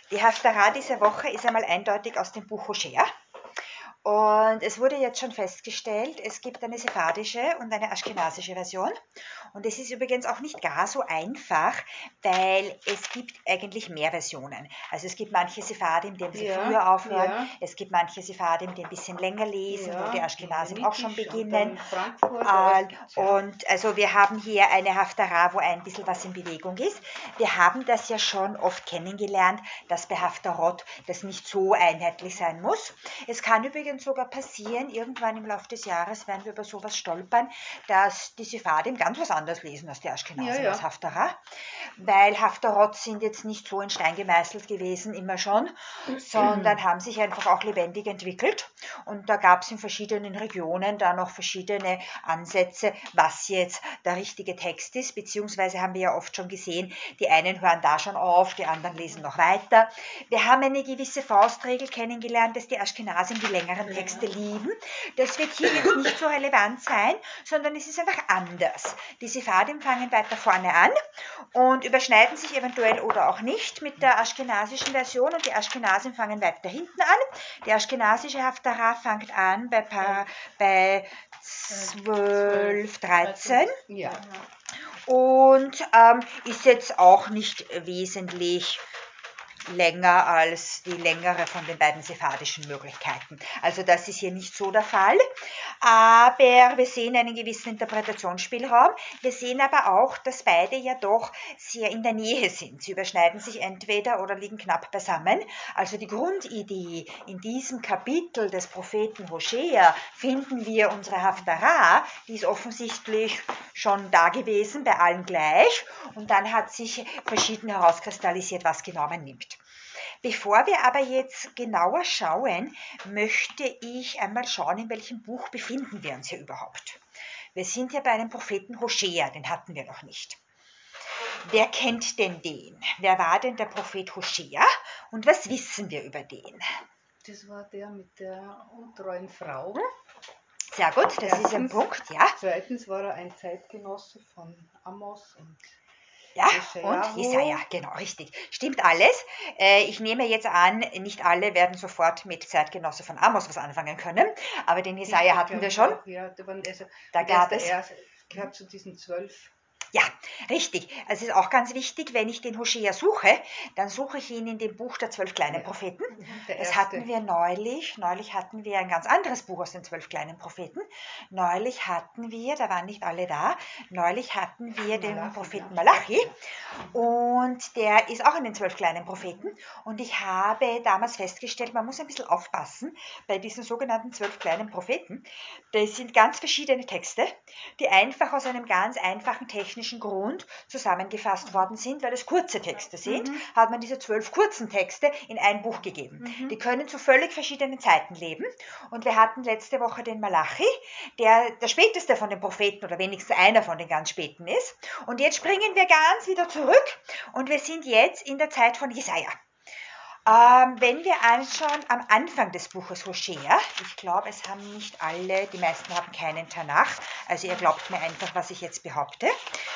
Die Haftarah dieser Woche ist einmal eindeutig aus dem Buch Hoshea. Und es wurde jetzt schon festgestellt, es gibt eine sephardische und eine aschkenasische Version. Und es ist übrigens auch nicht gar so einfach, weil es gibt eigentlich mehr Versionen. Also es gibt manche Sephardim, die ein bisschen früher aufhören. Es gibt manche Sephardim, die ein bisschen länger lesen, wo die Aschkenasim auch schon beginnen. Und also wir haben hier eine Haftarah, wo ein bisschen was in Bewegung ist. Wir haben das ja schon oft kennengelernt, dass bei Haftarot das nicht so einheitlich sein muss. Es kann übrigens sogar passieren, irgendwann im Laufe des Jahres werden wir über sowas stolpern, dass die Sephardim ganz was anderes lesen als die Aschkenasim, als Haftarah, weil Haftarot sind jetzt nicht so in Stein gemeißelt gewesen, immer schon, sondern haben sich einfach auch lebendig entwickelt und da gab es in verschiedenen Regionen da noch verschiedene Ansätze, was jetzt der richtige Text ist, beziehungsweise haben wir ja oft schon gesehen, die einen hören da schon auf, die anderen lesen noch weiter. Wir haben eine gewisse Faustregel kennengelernt, dass die Aschkenasim die längeren Texte lieben. Das wird hier jetzt nicht so relevant sein, sondern es ist einfach anders. Die Sephardim fangen weiter vorne an und überschneiden sich eventuell oder auch nicht mit der aschkenasischen Version und die Aschkenasim fangen weiter hinten an. Die aschkenasische Haftarah fängt an bei 12, 13 und ist jetzt auch nicht wesentlich länger als die längere von den beiden sephardischen Möglichkeiten. Also das ist hier nicht so der Fall, aber wir sehen einen gewissen Interpretationsspielraum. Wir sehen aber auch, dass beide ja doch sehr in der Nähe sind. Sie überschneiden sich entweder oder liegen knapp beisammen. Also die Grundidee in diesem Kapitel des Propheten Hoshea finden wir unsere Haftarah, die ist offensichtlich schon da gewesen, bei allen gleich und dann hat sich verschieden herauskristallisiert, was genau man nimmt. Bevor wir aber jetzt genauer schauen, möchte ich einmal schauen, in welchem Buch befinden wir uns hier überhaupt. Wir sind ja bei einem Propheten Hoshea, den hatten wir noch nicht. Wer kennt denn den? Wer war denn der Prophet Hoshea und was wissen wir über den? Das war der mit der untreuen Frau. Sehr gut, das ist ein Punkt, ja. Zweitens war er ein Zeitgenosse von Amos und ja, und Jesaja, genau, richtig. Stimmt alles. Ich nehme jetzt an, nicht alle werden sofort mit Zeitgenosse von Amos was anfangen können, aber den Jesaja hatten wir schon. Da gab es. Gehört zu diesen 12. Ja, richtig. Es ist auch ganz wichtig, wenn ich den Hoshea suche, dann suche ich ihn in dem Buch der 12 kleinen Propheten. Das hatten wir neulich. Neulich hatten wir ein ganz anderes Buch aus den 12 kleinen Propheten. Neulich hatten wir, da waren nicht alle da, neulich hatten wir den Propheten Malachi. Und der ist auch in den 12 kleinen Propheten. Und ich habe damals festgestellt, man muss ein bisschen aufpassen bei diesen sogenannten 12 kleinen Propheten. Das sind ganz verschiedene Texte, die einfach aus einem ganz einfachen technischen Grund zusammengefasst worden sind, weil es kurze Texte sind, hat man diese 12 kurzen Texte in ein Buch gegeben. Die können zu völlig verschiedenen Zeiten leben. Und wir hatten letzte Woche den Malachi, der späteste von den Propheten oder wenigstens einer von den ganz späten ist. Und jetzt springen wir ganz wieder zurück und wir sind jetzt in der Zeit von Jesaja. Wenn wir anschauen am Anfang des Buches Hoshea, ich glaube, es haben nicht alle, die meisten haben keinen Tanach, also ihr glaubt mir einfach, was ich jetzt behaupte.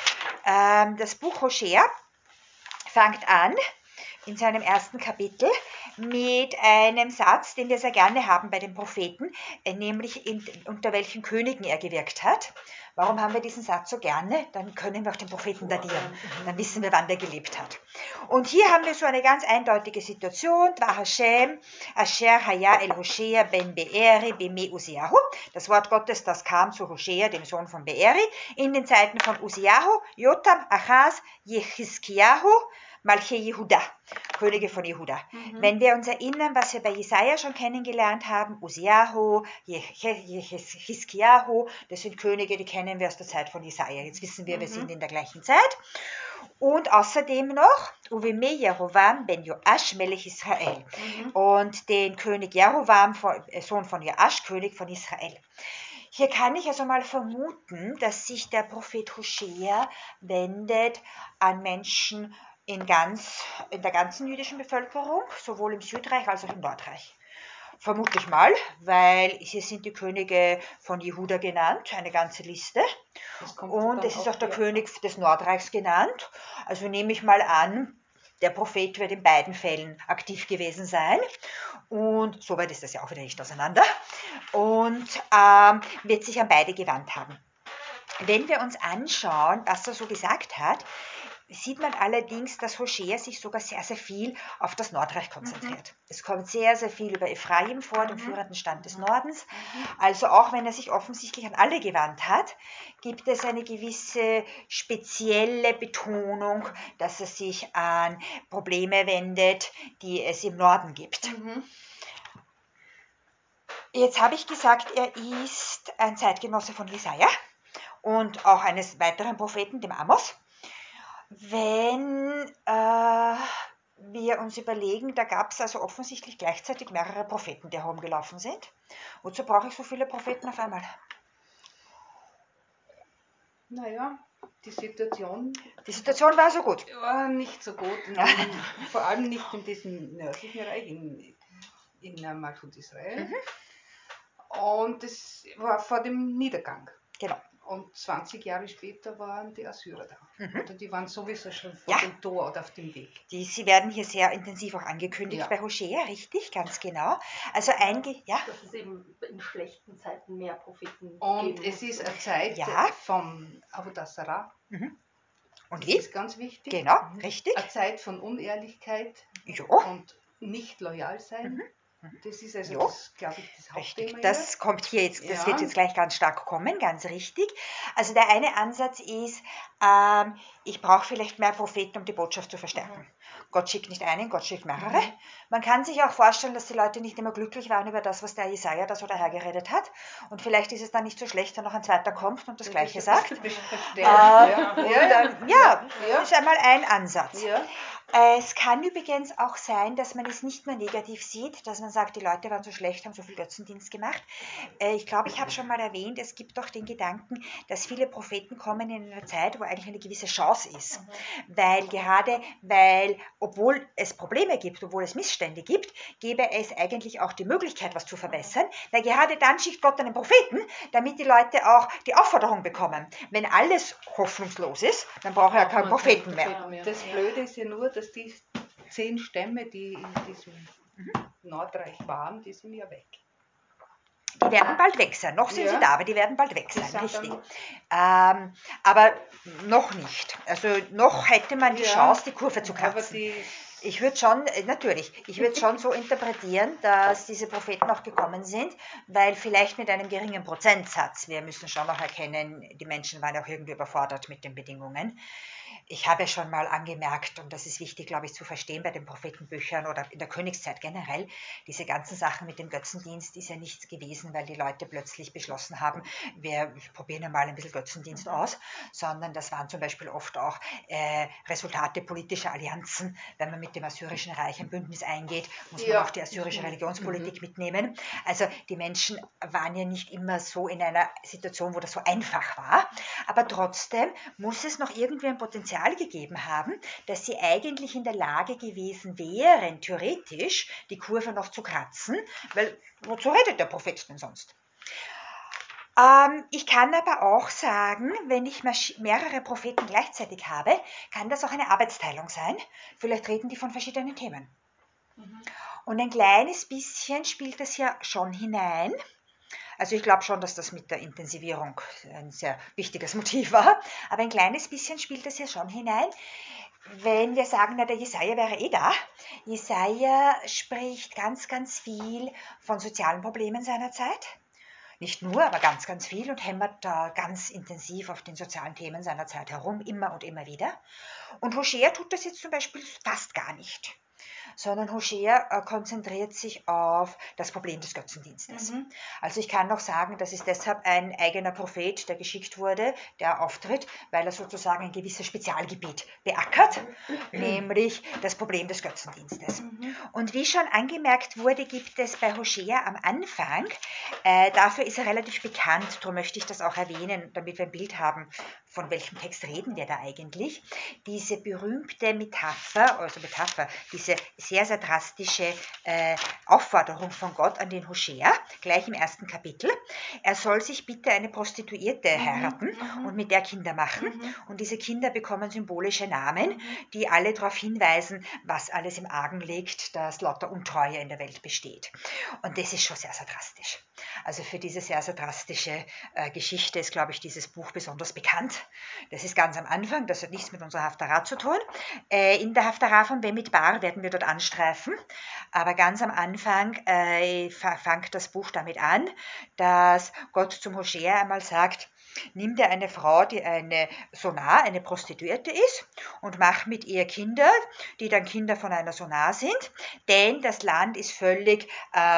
Das Buch Hoshea fängt an in seinem ersten Kapitel mit einem Satz, den wir sehr gerne haben bei den Propheten, nämlich unter welchen Königen er gewirkt hat. Warum haben wir diesen Satz so gerne? Dann können wir auch den Propheten datieren. Dann wissen wir, wann der gelebt hat. Und hier haben wir so eine ganz eindeutige Situation. Dvar Hashem, Asher Haya El Hoshea ben Beeri bime Uziyahu. Das Wort Gottes, das kam zu Hoshea, dem Sohn von Beeri, in den Zeiten von Uziyahu, Jotam, Achaz, Jechiskiyahu, Malche Jehuda, Könige von Jehuda. Wenn wir uns erinnern, was wir bei Jesaja schon kennengelernt haben, Uziyahu, Jechiskiyahu, das sind Könige, die kennen wir aus der Zeit von Jesaja. Jetzt wissen wir, wir sind in der gleichen Zeit. Und außerdem noch Uvime Jerovam ben Joash Melech Israel und den König Jerovam, Sohn von Joash, König von Israel. Hier kann ich also mal vermuten, dass sich der Prophet Hoshea wendet an Menschen in der ganzen jüdischen Bevölkerung, sowohl im Südreich als auch im Nordreich. Vermute ich mal, weil hier sind die Könige von Jehuda genannt, eine ganze Liste. Und es ist auch der König des Nordreichs genannt. Also nehme ich mal an, der Prophet wird in beiden Fällen aktiv gewesen sein. Und soweit ist das ja auch wieder nicht auseinander. Und wird sich an beide gewandt haben. Wenn wir uns anschauen, was er so gesagt hat, sieht man allerdings, dass Hoshea sich sogar sehr, sehr viel auf das Nordreich konzentriert. Es kommt sehr, sehr viel über Ephraim vor, den führenden Stand des Nordens. Also auch wenn er sich offensichtlich an alle gewandt hat, gibt es eine gewisse spezielle Betonung, dass er sich an Probleme wendet, die es im Norden gibt. Jetzt habe ich gesagt, er ist ein Zeitgenosse von Jesaja und auch eines weiteren Propheten, dem Amos. Wenn wir uns überlegen, da gab es also offensichtlich gleichzeitig mehrere Propheten, die herumgelaufen sind. Wozu brauche ich so viele Propheten auf einmal? Naja, die Situation war so gut. War nicht so gut, vor allem nicht in diesem nördlichen Reich, in Malchut Israel. Und es war vor dem Niedergang. Genau. Und 20 Jahre später waren die Assyrer da. Oder die waren sowieso schon vor dem Tor oder auf dem Weg. Sie werden hier sehr intensiv auch angekündigt bei Hoshea, richtig, ganz genau. Also dass es eben in schlechten Zeiten mehr Propheten und geben es ist eine Zeit vom Avodah Zarah. Und das ist ganz wichtig. Genau, richtig. Eine Zeit von Unehrlichkeit und nicht loyal sein. Das ist also, das, glaube ich, das Hauptthema. Richtig, das kommt hier jetzt, das wird jetzt gleich ganz stark kommen, ganz richtig. Also der eine Ansatz ist, ich brauche vielleicht mehr Propheten, um die Botschaft zu verstärken. Gott schickt nicht einen, Gott schickt mehrere. Man kann sich auch vorstellen, dass die Leute nicht immer glücklich waren über das, was der Jesaja da so dahergeredet hat. Und vielleicht ist es dann nicht so schlecht, wenn noch ein zweiter kommt und das Gleiche sagt. Das ist einmal ein Ansatz. Es kann übrigens auch sein, dass man es nicht nur negativ sieht, dass man sagt, die Leute waren so schlecht, haben so viel Götzendienst gemacht. Ich glaube, ich habe schon mal erwähnt, es gibt doch den Gedanken, dass viele Propheten kommen in einer Zeit, wo eigentlich eine gewisse Chance ist. Weil, obwohl es Probleme gibt, obwohl es Missstände gibt, gäbe es eigentlich auch die Möglichkeit, was zu verbessern. Weil gerade dann schickt Gott einen Propheten, damit die Leute auch die Aufforderung bekommen. Wenn alles hoffnungslos ist, dann braucht er keinen Propheten mehr. Das Blöde ist ja nur, dass die 10 Stämme, die in diesem Nordreich waren, die sind ja weg. Die werden bald weg sein. Noch sind sie da, aber die werden bald weg sein, richtig. Aber noch nicht. Also noch hätte man die Chance, die Kurve zu kratzen. Ich würde schon so interpretieren, dass diese Propheten auch gekommen sind, weil vielleicht mit einem geringen Prozentsatz. Wir müssen schon noch erkennen, die Menschen waren auch irgendwie überfordert mit den Bedingungen. Ich habe schon mal angemerkt, und das ist wichtig, glaube ich, zu verstehen bei den Prophetenbüchern oder in der Königszeit generell, diese ganzen Sachen mit dem Götzendienst ist ja nichts gewesen, weil die Leute plötzlich beschlossen haben, wir probieren ja mal ein bisschen Götzendienst aus, sondern das waren zum Beispiel oft auch Resultate politischer Allianzen. Wenn man mit dem Assyrischen Reich ein Bündnis eingeht, muss man auch die assyrische Religionspolitik mitnehmen. Also die Menschen waren ja nicht immer so in einer Situation, wo das so einfach war, aber trotzdem muss es noch irgendwie ein Potenzial gegeben haben, dass sie eigentlich in der Lage gewesen wären, theoretisch die Kurve noch zu kratzen, weil wozu redet der Prophet denn sonst? Ich kann aber auch sagen, wenn ich mehrere Propheten gleichzeitig habe, kann das auch eine Arbeitsteilung sein. Vielleicht reden die von verschiedenen Themen. Und ein kleines bisschen spielt das ja schon hinein. Also ich glaube schon, dass das mit der Intensivierung ein sehr wichtiges Motiv war, aber ein kleines bisschen spielt das ja schon hinein. Wenn wir sagen, na, der Jesaja wäre da. Jesaja spricht ganz, ganz viel von sozialen Problemen seiner Zeit. Nicht nur, aber ganz, ganz viel und hämmert da ganz intensiv auf den sozialen Themen seiner Zeit herum, immer und immer wieder. Und Hoshea tut das jetzt zum Beispiel fast gar nicht, sondern Hoshea konzentriert sich auf das Problem des Götzendienstes. Also ich kann noch sagen, das ist deshalb ein eigener Prophet, der geschickt wurde, der auftritt, weil er sozusagen ein gewisses Spezialgebiet beackert, nämlich das Problem des Götzendienstes. Und wie schon angemerkt wurde, gibt es bei Hoshea am Anfang, dafür ist er relativ bekannt, darum möchte ich das auch erwähnen, damit wir ein Bild haben von welchem Text reden wir da eigentlich? Diese berühmte Metapher, diese sehr, sehr drastische Aufforderung von Gott an den Hosea, gleich im ersten Kapitel. Er soll sich bitte eine Prostituierte heiraten und mit der Kinder machen. Und diese Kinder bekommen symbolische Namen, die alle darauf hinweisen, was alles im Argen liegt, dass lauter Untreue in der Welt besteht. Und das ist schon sehr, sehr drastisch. Also für diese sehr, sehr drastische Geschichte ist, glaube ich, dieses Buch besonders bekannt. Das ist ganz am Anfang, das hat nichts mit unserer Haftarah zu tun. In der Haftarah von Bemidbar werden wir dort anstreifen, aber ganz am Anfang fängt das Buch damit an, dass Gott zum Hosea einmal sagt, nimm dir eine Frau, die eine Sonar, eine Prostituierte ist, und mach mit ihr Kinder, die dann Kinder von einer Sonar sind, denn das Land ist völlig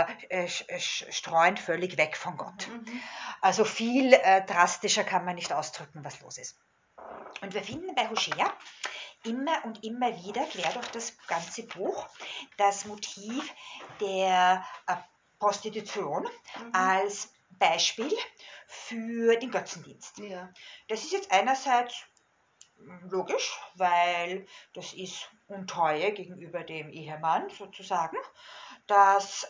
streuend völlig weg von Gott. Also viel drastischer kann man nicht ausdrücken, was los ist. Und wir finden bei Hosea immer und immer wieder, quer durch das ganze Buch, das Motiv der Prostitution als Beispiel für den Götzendienst. Ja. Das ist jetzt einerseits logisch, weil das ist Untreue gegenüber dem Ehemann sozusagen, dass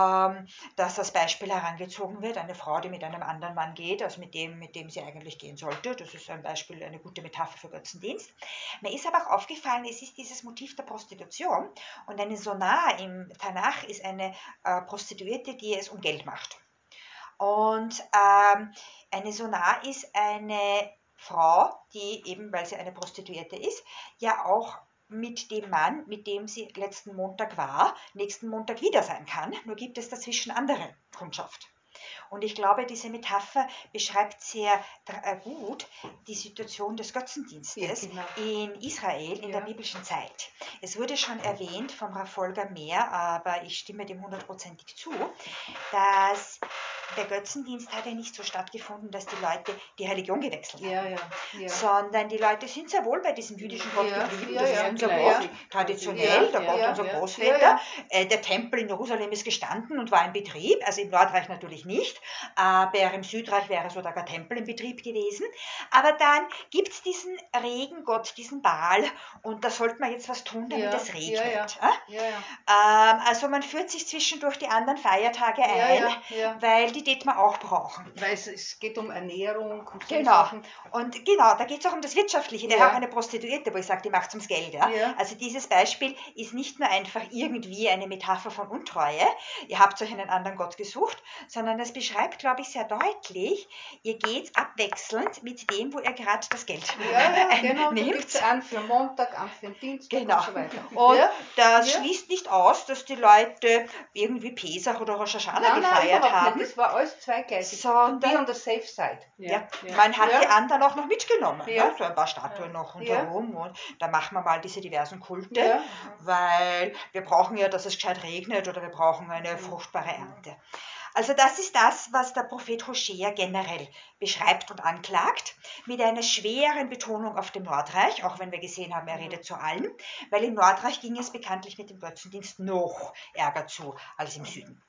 das Beispiel herangezogen wird, eine Frau, die mit einem anderen Mann geht, als mit dem sie eigentlich gehen sollte. Das ist ein Beispiel, eine gute Metapher für Götzendienst. Mir ist aber auch aufgefallen, es ist dieses Motiv der Prostitution, und eine Sonar im Tanach ist eine Prostituierte, die es um Geld macht. Und eine Sonar ist eine Frau, die eben, weil sie eine Prostituierte ist, ja auch mit dem Mann, mit dem sie letzten Montag war, nächsten Montag wieder sein kann. Nur gibt es dazwischen andere Kundschaft. Und ich glaube, diese Metapher beschreibt sehr gut die Situation des Götzendienstes in Israel in der biblischen Zeit. Es wurde schon erwähnt vom Raffolger Mehr, aber ich stimme dem 100%ig zu, dass der Götzendienst hat ja nicht so stattgefunden, dass die Leute die Religion gewechselt haben, sondern die Leute sind sehr wohl bei diesem jüdischen Gott geblieben. Das ist unser Gott, traditionell, der Gott unserer Großväter. Der Tempel in Jerusalem ist gestanden und war in Betrieb, also im Nordreich natürlich nicht, aber im Südreich wäre sogar der Tempel in Betrieb gewesen. Aber dann gibt es diesen Regengott, diesen Baal, und da sollte man jetzt was tun, damit es regnet. Also man führt sich zwischendurch die anderen Feiertage ein, weil die man auch brauchen. Weil es geht um Ernährung und so Sachen. Und genau, da geht es auch um das Wirtschaftliche. Der hat auch eine Prostituierte, wo ich sage, die macht es ums Geld. Also dieses Beispiel ist nicht nur einfach irgendwie eine Metapher von Untreue, ihr habt euch einen anderen Gott gesucht, sondern es beschreibt, glaube ich, sehr deutlich, ihr geht abwechselnd mit dem, wo ihr gerade das Geld genau, nehmt. Da gibt es einen für Montag, einen für Dienstag und so weiter. Und das schließt nicht aus, dass die Leute irgendwie Pesach oder Rosh Hashanah gefeiert haben. Das war alles zweigleisig. Sondern on the safe side. Man hat die anderen auch noch mitgenommen. So ein paar Statuen noch rundherum. Und da machen wir mal diese diversen Kulte, weil wir brauchen ja, dass es gescheit regnet, oder wir brauchen eine fruchtbare Ernte. Also das ist das, was der Prophet Hosea generell beschreibt und anklagt, mit einer schweren Betonung auf dem Nordreich, auch wenn wir gesehen haben, er redet zu allen, weil im Nordreich ging es bekanntlich mit dem Götzendienst noch ärger zu als im Süden.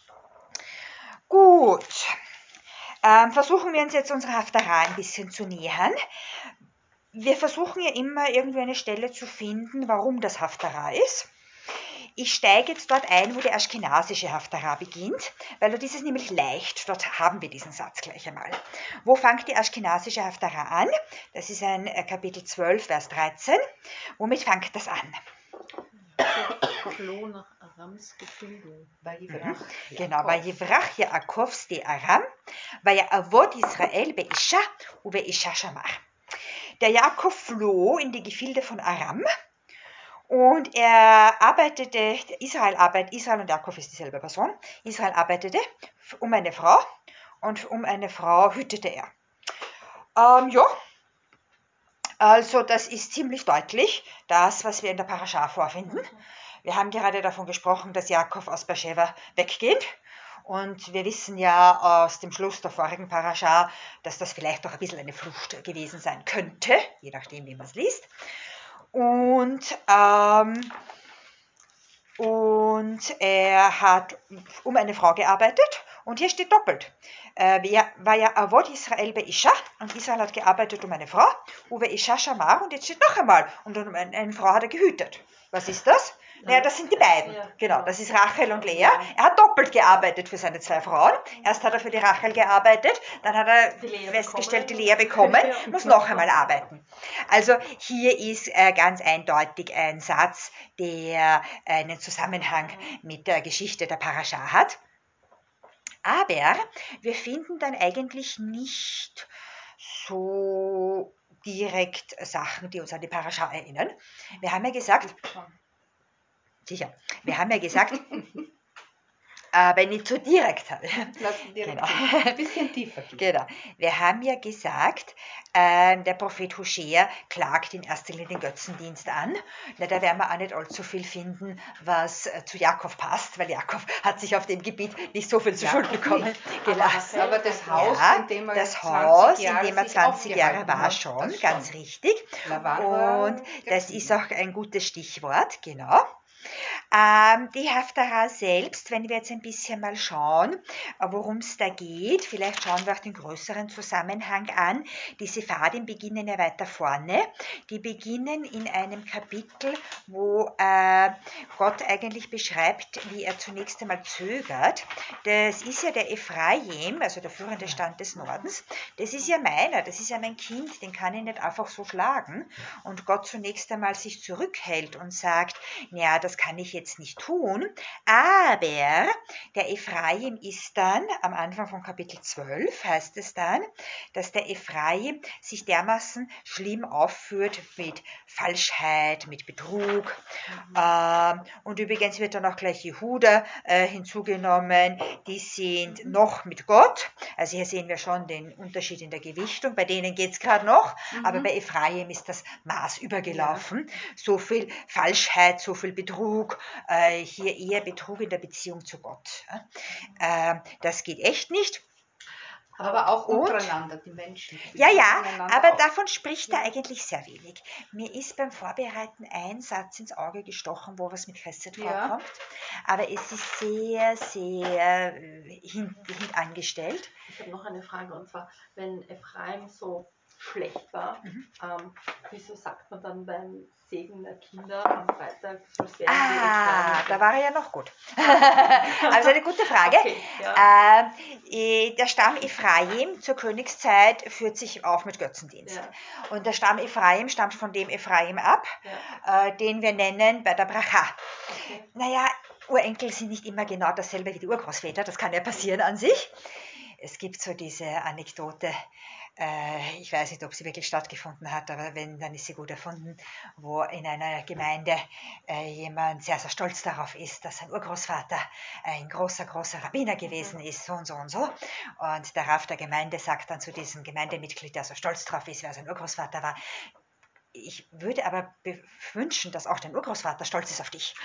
Gut, versuchen wir uns jetzt unserer Haftarah ein bisschen zu nähern. Wir versuchen ja immer irgendwie eine Stelle zu finden, warum das Haftarah ist. Ich steige jetzt dort ein, wo die aschkenasische Haftarah beginnt, weil dort ist es nämlich leicht, dort haben wir diesen Satz gleich einmal. Wo fängt die aschkenasische Haftarah an? Das ist ein Kapitel 12, Vers 13. Womit fängt das an? Floh nach Arams Gefilde. Genau, Vayivrach Yaakovs de Aram, Vayavod Israel be'isha u be'isha shamar. Der Jakob floh in die Gefilde von Aram, und Israel und Jakob ist dieselbe Person, Israel arbeitete um eine Frau, und um eine Frau hütete er. Also das ist ziemlich deutlich, das, was wir in der Parascha vorfinden. Wir haben gerade davon gesprochen, dass Jakob aus Beersheba weggeht. Und wir wissen ja aus dem Schluss der vorigen Parascha, dass das vielleicht auch ein bisschen eine Flucht gewesen sein könnte, je nachdem, wie man es liest. Und er hat um eine Frau gearbeitet, Und hier steht doppelt. War ja Avod Israel bei Isha und Israel hat gearbeitet um eine Frau, Uwe Isha Shamar und jetzt steht noch einmal und um eine Frau hat er gehütet. Was ist das? Naja, das sind die beiden. Genau, das ist Rachel und Lea. Er hat doppelt gearbeitet für seine 2 Frauen. Erst hat er für die Rachel gearbeitet, dann hat er festgestellt, die Lea bekommen, muss noch einmal arbeiten. Also hier ist ganz eindeutig ein Satz, der einen Zusammenhang mit der Geschichte der Parascha hat. Aber wir finden dann eigentlich nicht so direkt Sachen, die uns an die Parascha erinnern. Wir haben ja gesagt, aber nicht so direkt. Genau. Ein bisschen tiefer. Genau. Wir haben ja gesagt, der Prophet Hoshea klagt in erster Linie den Götzendienst an. Na, da werden wir auch nicht allzu viel finden, was zu Jakob passt, weil Jakob hat sich auf dem Gebiet nicht so viel zu Schulden bekommen gelassen. Aber das Haus, in dem er 20 Jahre war, schon, ganz richtig. Und das ist auch ein gutes Stichwort, genau. Die Haftarah selbst, wenn wir jetzt ein bisschen mal schauen, worum es da geht, vielleicht schauen wir auch den größeren Zusammenhang an. Die Sephardim beginnen ja weiter vorne. Die beginnen in einem Kapitel, wo Gott eigentlich beschreibt, wie er zunächst einmal zögert. Das ist ja der Ephraim, also der führende Stand des Nordens. Das ist ja meiner, das ist ja mein Kind, den kann ich nicht einfach so schlagen. Und Gott zunächst einmal sich zurückhält und sagt, naja, das kann ich jetzt nicht tun, aber der Ephraim ist dann, am Anfang von Kapitel 12 heißt es dann, dass der Ephraim sich dermaßen schlimm aufführt mit Falschheit, mit Betrug. Und übrigens wird dann auch gleich Jehuda hinzugenommen, die sind noch mit Gott. Also hier sehen wir schon den Unterschied in der Gewichtung. Bei denen geht es gerade noch, aber bei Ephraim ist das Maß übergelaufen. Ja. So viel Falschheit, so viel Betrug, hier eher Betrug in der Beziehung zu Gott. Das geht echt nicht. Aber auch untereinander, die Menschen. Ja, aber davon spricht er eigentlich sehr wenig. Mir ist beim Vorbereiten ein Satz ins Auge gestochen, wo was mit Chesed vorkommt. Aber es ist sehr, sehr hintangestellt. Ich habe noch eine Frage, und zwar, wenn Ephraim so schlecht war, wieso sagt man dann beim Segen der Kinder am Freitag so sehr da war er ja noch gut. Also eine gute Frage. Okay, ja. Der Stamm Ephraim zur Königszeit führt sich auf mit Götzendienst. Ja. Und der Stamm Ephraim stammt von dem Ephraim ab, den wir nennen bei der Bracha. Okay. Naja, Urenkel sind nicht immer genau dasselbe wie die Urgroßväter, das kann ja passieren an sich. Es gibt so diese Anekdote, ich weiß nicht, ob sie wirklich stattgefunden hat, aber wenn, dann ist sie gut erfunden, wo in einer Gemeinde jemand sehr, sehr stolz darauf ist, dass sein Urgroßvater ein großer, großer Rabbiner gewesen ist, so und so und so. Und der Rav der Gemeinde sagt dann zu diesem Gemeindemitglied, der so stolz drauf ist, wer sein Urgroßvater war, ich würde aber wünschen, dass auch dein Urgroßvater stolz ist auf dich.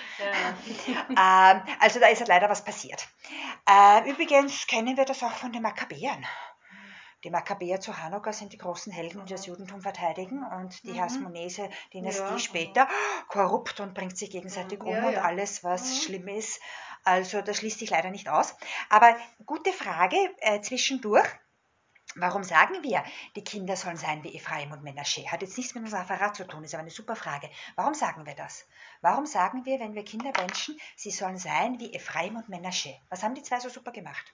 Ja. Also da ist halt leider was passiert. Übrigens kennen wir das auch von den Makkabäern. Die Makkabäer zu Hanukkah sind die großen Helden, die das Judentum verteidigen, und die Hasmonese-Dynastie später korrupt und bringt sich gegenseitig um und alles, was schlimm ist. Also das schließt sich leider nicht aus. Aber gute Frage zwischendurch. Warum sagen wir, die Kinder sollen sein wie Ephraim und Menasche? Hat jetzt nichts mit unserer Haftarah zu tun, ist aber eine super Frage. Warum sagen wir das? Warum sagen wir, wenn wir Kinder wünschen, sie sollen sein wie Ephraim und Menasche? Was haben die zwei so super gemacht?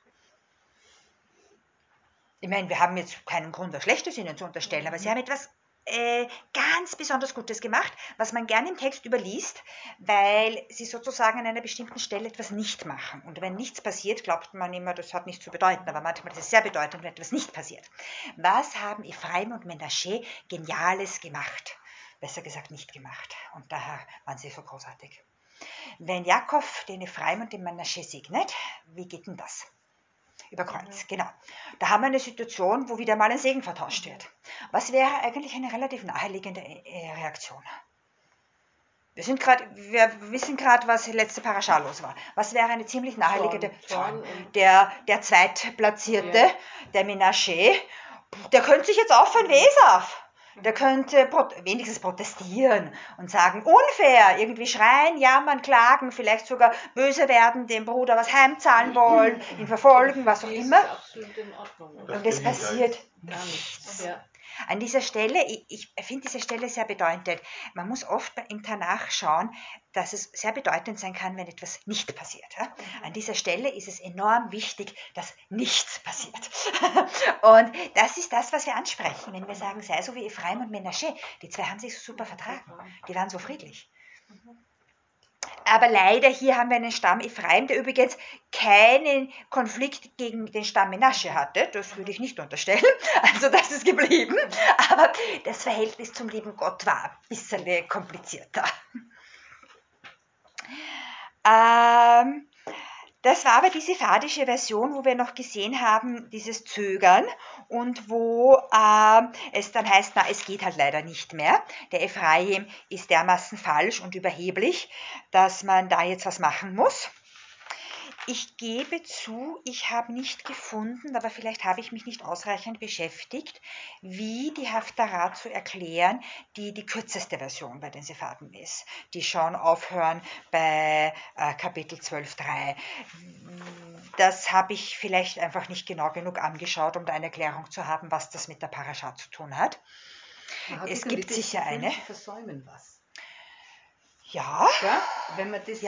Ich meine, wir haben jetzt keinen Grund, was Schlechtes ihnen zu unterstellen, aber sie haben etwas ganz besonders Gutes gemacht, was man gerne im Text überliest, weil sie sozusagen an einer bestimmten Stelle etwas nicht machen. Und wenn nichts passiert, glaubt man immer, das hat nichts zu bedeuten, aber manchmal ist es sehr bedeutend, wenn etwas nicht passiert. Was haben Ephraim und Menasche Geniales gemacht? Besser gesagt nicht gemacht. Und daher waren sie so großartig. Wenn Jakob den Ephraim und den Menasche segnet, wie geht denn das? Über Kreuz, genau. Da haben wir eine Situation, wo wieder mal ein Segen vertauscht wird. Was wäre eigentlich eine relativ naheliegende Reaktion? Wir wissen gerade, was letzte Parascha los war. Was wäre eine ziemlich naheliegende Zorn? Der Zweitplatzierte, der Menasche, der könnte sich jetzt aufhören wie Esaf. Der könnte wenigstens protestieren und sagen, unfair, irgendwie schreien, jammern, klagen, vielleicht sogar böse werden, dem Bruder was heimzahlen wollen, ihn verfolgen, was auch immer. Das ist absolut in Ordnung. Und es passiert nichts. Ja. An dieser Stelle, ich finde diese Stelle sehr bedeutend. Man muss oft im Tanach schauen, dass es sehr bedeutend sein kann, wenn etwas nicht passiert. An dieser Stelle ist es enorm wichtig, dass nichts passiert. Und das ist das, was wir ansprechen, wenn wir sagen, sei so wie Ephraim und Menasche. Die zwei haben sich so super vertragen. Die waren so friedlich. Aber leider hier haben wir einen Stamm Ephraim, der übrigens keinen Konflikt gegen den Stamm Menasche hatte. Das würde ich nicht unterstellen. Also das ist geblieben. Aber das Verhältnis zum lieben Gott war ein bisschen komplizierter. Das war aber die sephardische Version, wo wir noch gesehen haben, dieses Zögern und wo es dann heißt, na, es geht halt leider nicht mehr. Der Ephraim ist dermaßen falsch und überheblich, dass man da jetzt was machen muss. Ich gebe zu, ich habe nicht gefunden, aber vielleicht habe ich mich nicht ausreichend beschäftigt, wie die Haftarah zu erklären, die kürzeste Version bei den Sepharden ist, die schon aufhören bei Kapitel 12,3. Das habe ich vielleicht einfach nicht genau genug angeschaut, um da eine Erklärung zu haben, was das mit der Parascha zu tun hat. Es gibt sicher eine. Sie versäumen was. Ja. Wenn man das.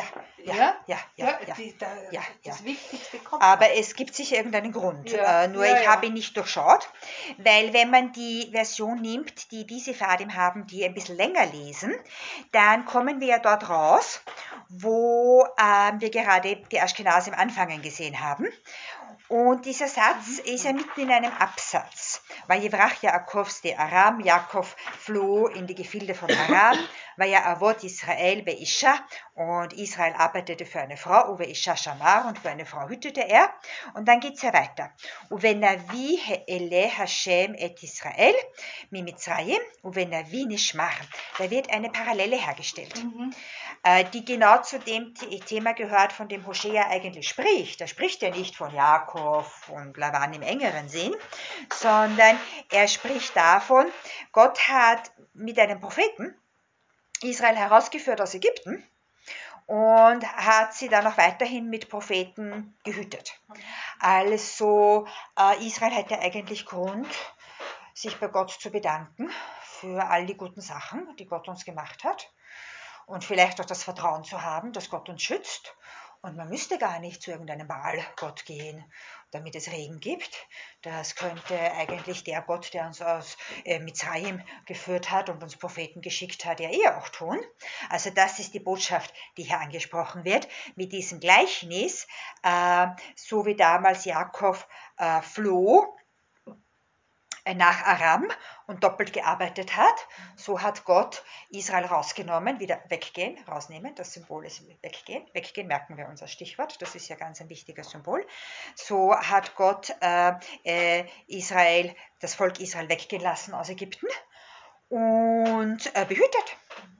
Das Wichtigste kommt. Aber es gibt sicher irgendeinen Grund. Ich habe ihn nicht durchschaut, weil wenn man die Version nimmt, die diese Sephardim haben, die ein bisschen länger lesen, dann kommen wir ja dort raus, wo wir gerade die Aschkenasim anfangen gesehen haben. Und dieser Satz ist ja mitten in einem Absatz. Vayevrach Yaakovs de Aram, Jakob floh in die Gefilde von Aram, Vayavot Israel be'isha, und Israel arbeitete für eine Frau, uve'isha shamar, und für eine Frau hütete er. Und dann geht es ja weiter. Uvenavi he'ele Hashem et Israel, mimitzrayim, uvenavi nishmar. Da wird eine Parallele hergestellt, die genau zu dem Thema gehört, von dem Hosea eigentlich spricht. Er spricht ja nicht von Jakob und Lavan im engeren Sinn, sondern er spricht davon, Gott hat mit einem Propheten Israel herausgeführt aus Ägypten und hat sie dann auch weiterhin mit Propheten gehütet. Also Israel hätte eigentlich Grund, sich bei Gott zu bedanken für all die guten Sachen, die Gott uns gemacht hat. Und vielleicht auch das Vertrauen zu haben, dass Gott uns schützt. Und man müsste gar nicht zu irgendeinem Baal-Gott gehen, damit es Regen gibt. Das könnte eigentlich der Gott, der uns aus Mizraim geführt hat und uns Propheten geschickt hat, ja auch tun. Also das ist die Botschaft, die hier angesprochen wird. Mit diesem Gleichnis, so wie damals Jakob floh nach Aram und doppelt gearbeitet hat, so hat Gott Israel rausgenommen, wieder weggehen, rausnehmen, das Symbol ist weggehen, weggehen merken wir uns als Stichwort, das ist ja ganz ein wichtiges Symbol, so hat Gott Israel, das Volk Israel weggehen lassen aus Ägypten und behütet.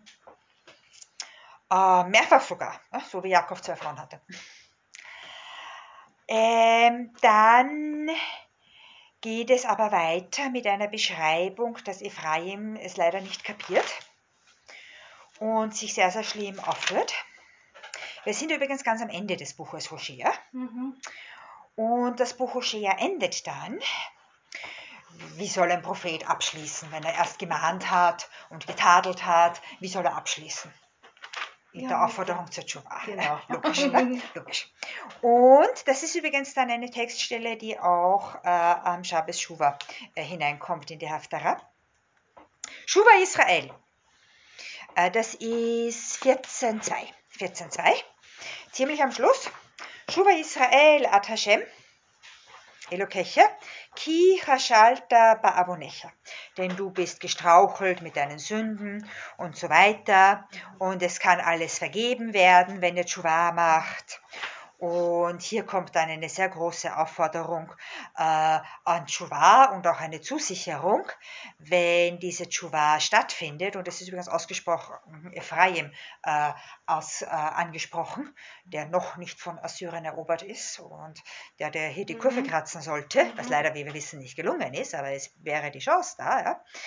Mehrfach sogar, so wie Jakob 2 Frauen hatte. Dann geht es aber weiter mit einer Beschreibung, dass Ephraim es leider nicht kapiert und sich sehr, sehr schlimm aufführt. Wir sind übrigens ganz am Ende des Buches Hosea. Und das Buch Hosea endet dann. Wie soll ein Prophet abschließen, wenn er erst gemahnt hat und getadelt hat? Wie soll er abschließen? Mit der Aufforderung zur Tshuva. Genau. Logisch, ne? Logisch. Und das ist übrigens dann eine Textstelle, die auch am Shabbos Shuva hineinkommt in die Haftarah. Shuva Israel. Das ist 14,2. 14,2. Ziemlich am Schluss. Shuva Israel ad Hashem. Elokecha, ki chashalta ba'avonecha, denn du bist gestrauchelt mit deinen Sünden und so weiter und es kann alles vergeben werden, wenn ihr Tshuva macht. Und hier kommt dann eine sehr große Aufforderung an Tshuva und auch eine Zusicherung, wenn diese Tshuva stattfindet. Und es ist übrigens ausgesprochen Ephraim angesprochen, der noch nicht von Assyrien erobert ist und der hier die Kurve kratzen sollte, was leider, wie wir wissen, nicht gelungen ist, aber es wäre die Chance da. Ja.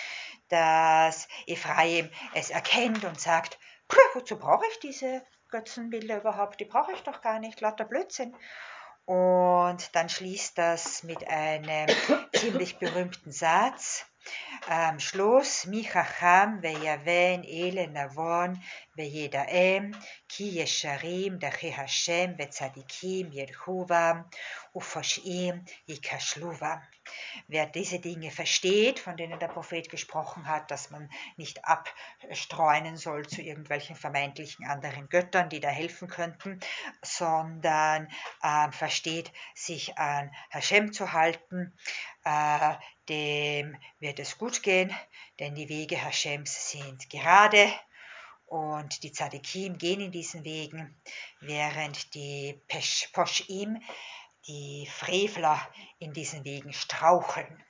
dass Ephraim es erkennt und sagt, wozu brauche ich diese Götzenbilder überhaupt? Die brauche ich doch gar nicht, lauter Blödsinn. Und dann schließt das mit einem ziemlich berühmten Satz. Am Schluss, Mi Chacham ve'yaven ele navon ve'yedaem ki yesharim dachi Hashem ve'tzadikim yedchuvam ufoshim yikashluvam. Wer diese Dinge versteht, von denen der Prophet gesprochen hat, dass man nicht abstreunen soll zu irgendwelchen vermeintlichen anderen Göttern, die da helfen könnten, sondern versteht, sich an Hashem zu halten, dem wird es gut gehen, denn die Wege Hashems sind gerade und die Tzadikim gehen in diesen Wegen, während die Poshim, die Frevler, in diesen Wegen straucheln.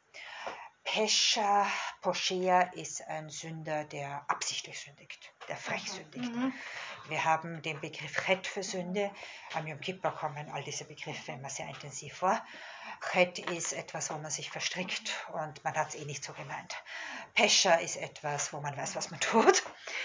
Poschea ist ein Sünder, der absichtlich sündigt, der frech sündigt. Wir haben den Begriff Chet für Sünde. Am Yom Kippur kommen all diese Begriffe immer sehr intensiv vor. Chet ist etwas, wo man sich verstrickt und man hat es nicht so gemeint. Pescha ist etwas, wo man weiß, was man tut.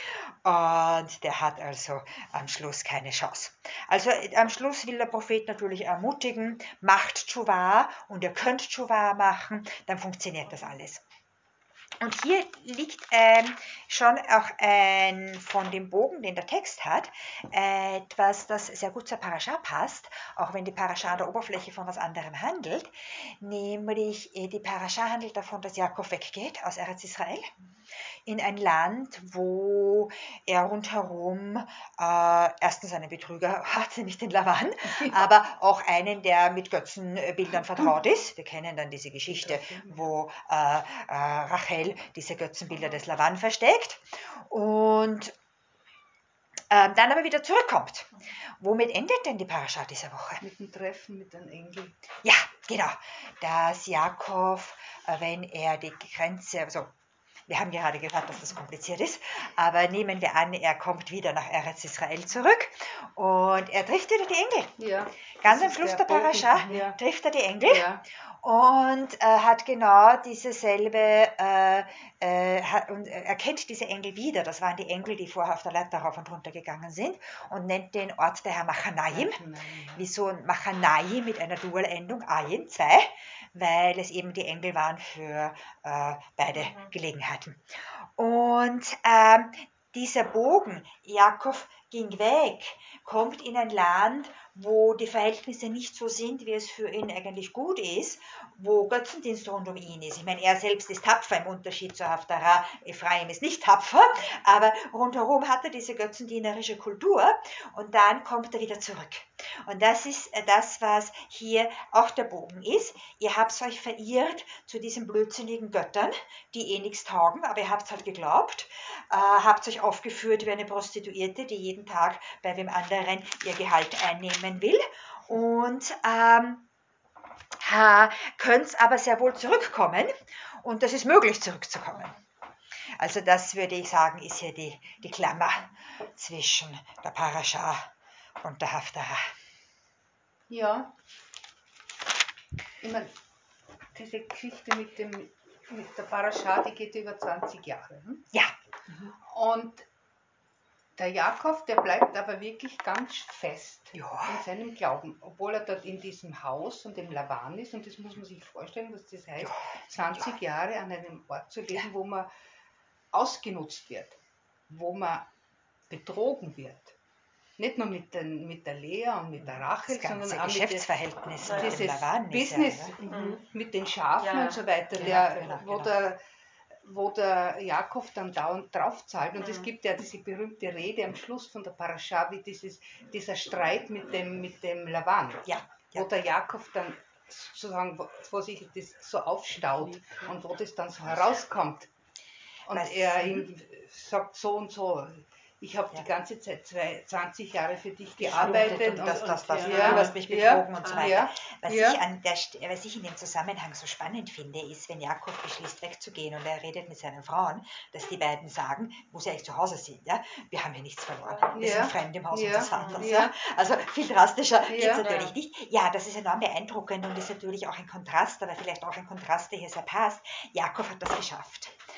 Und der hat also am Schluss keine Chance. Also am Schluss will der Prophet natürlich ermutigen, macht Tshuva und ihr könnt Tshuva machen, dann funktioniert das alles. Und hier liegt schon auch von dem Bogen, den der Text hat, etwas, das sehr gut zur Parascha passt, auch wenn die Parascha an der Oberfläche von was anderem handelt, nämlich die Parascha handelt davon, dass Jakob weggeht aus Eretz Israel in ein Land, wo er rundherum erstens einen Betrüger hat, nämlich den Lavan, aber auch einen, der mit Götzenbildern vertraut ist. Wir kennen dann diese Geschichte, wo Rachel diese Götzenbilder des Lavan versteckt und dann aber wieder zurückkommt. Womit endet denn die Parascha dieser Woche? Mit dem Treffen mit den Engeln. Ja, genau. Dass Jakob, wenn er die Grenze, also wir haben gerade gehört, dass das kompliziert ist, aber nehmen wir an, er kommt wieder nach Eretz Israel zurück und er trifft wieder die Engel. Ja, ganz am Schluss der Parascha trifft er die Engel und hat genau dieselbe, und erkennt diese Engel wieder. Das waren die Engel, die vorher auf der Leiter rauf und runter gegangen sind und nennt den Ort daher Machanaim. Wieso Machanaim mit einer Dualendung, Ayin, 2? Weil es eben die Engel waren für beide Gelegenheiten. Und dieser Bogen, Jakob ging weg, kommt in ein Land, wo die Verhältnisse nicht so sind, wie es für ihn eigentlich gut ist, wo Götzendienst rund um ihn ist. Ich meine, er selbst ist tapfer im Unterschied zu Haftarah, Ephraim ist nicht tapfer, aber rundherum hat er diese götzendienerische Kultur und dann kommt er wieder zurück. Und das ist das, was hier auch der Bogen ist. Ihr habt euch verirrt zu diesen blödsinnigen Göttern, die nichts taugen, aber ihr habt halt geglaubt, habt euch aufgeführt wie eine Prostituierte, die jeden Tag bei wem anderen ihr Gehalt einnehmen will und könnt aber sehr wohl zurückkommen und das ist möglich zurückzukommen. Also das würde ich sagen, ist hier die Klammer zwischen der Parascha und der Haftarah. Ja, ich meine, diese Geschichte mit der Parascha, die geht über 20 Jahre. Ja. Und der Jakob, der bleibt aber wirklich ganz fest in seinem Glauben, obwohl er dort in diesem Haus und im Lavan ist. Und das muss man sich vorstellen, was das heißt, 20 Jahre an einem Ort zu leben, wo man ausgenutzt wird, wo man betrogen wird. Nicht nur mit der Lea und mit der Rachel, sondern auch mit dieses Business mit den Schafen und so weiter, wo der Jakob dann dauernd draufzahlt. Und es gibt ja diese berühmte Rede am Schluss von der Parascha, wie dieser Streit mit dem Lavan, wo der Jakob dann sozusagen, wo sich das so aufstaut und wo das dann so herauskommt. Und er ihm sagt so und so, ich habe die ganze Zeit 20 Jahre für dich gearbeitet und du hast mich betrogen und so weiter. Was ich in dem Zusammenhang so spannend finde, ist, wenn Jakob beschließt wegzugehen und er redet mit seinen Frauen, dass die beiden sagen, wo sie eigentlich zu Hause sind. Ja? Wir haben hier nichts verloren. Wir sind fremd im Haus unseres Vaters. Ja? Also viel drastischer geht es natürlich nicht. Ja, das ist enorm beeindruckend und ist natürlich auch ein Kontrast, aber vielleicht auch ein Kontrast, der hier sehr passt. Jakob hat das geschafft.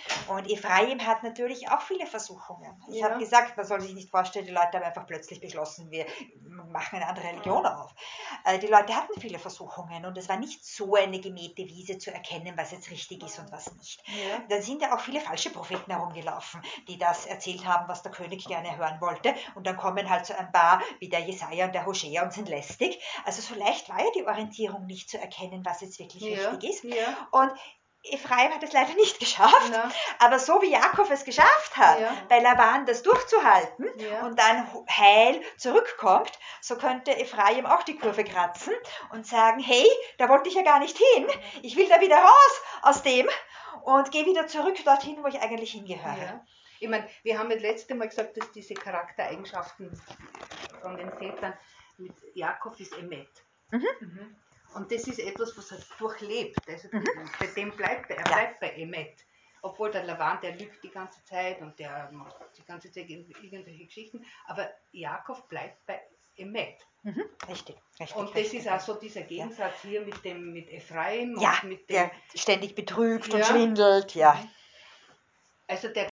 Und Ephraim hat natürlich auch viele Versuchungen. Ich habe gesagt, man soll sich nicht vorstellen, die Leute haben einfach plötzlich beschlossen, wir machen eine andere Religion auf. Die Leute hatten viele Versuchungen und es war nicht so eine gemähte Wiese zu erkennen, was jetzt richtig ist und was nicht. Ja. Dann sind ja auch viele falsche Propheten herumgelaufen, die das erzählt haben, was der König gerne hören wollte. Und dann kommen halt so ein paar wie der Jesaja und der Hosea und sind lästig. Also so leicht war ja die Orientierung nicht zu erkennen, was jetzt wirklich richtig ist. Ja. Und Ephraim hat es leider nicht geschafft, aber so wie Jakob es geschafft hat, bei Laban das durchzuhalten und dann heil zurückkommt, so könnte Ephraim auch die Kurve kratzen und sagen, hey, da wollte ich ja gar nicht hin, ich will da wieder raus aus dem und gehe wieder zurück dorthin, wo ich eigentlich hingehöre. Ja. Ich meine, wir haben das letzte Mal gesagt, dass diese Charaktereigenschaften von den Vätern mit Jakob ist Emet. Und das ist etwas, was er durchlebt. Also bei dem bleibt er bleibt bei Emet. Obwohl der Laban, der lügt die ganze Zeit und der macht die ganze Zeit irgendwelche Geschichten. Aber Jakob bleibt bei Emet. Richtig. Und das ist auch so dieser Gegensatz hier mit Ephraim. Ja, und mit dem, der ständig betrügt und schwindelt. Ja. Also der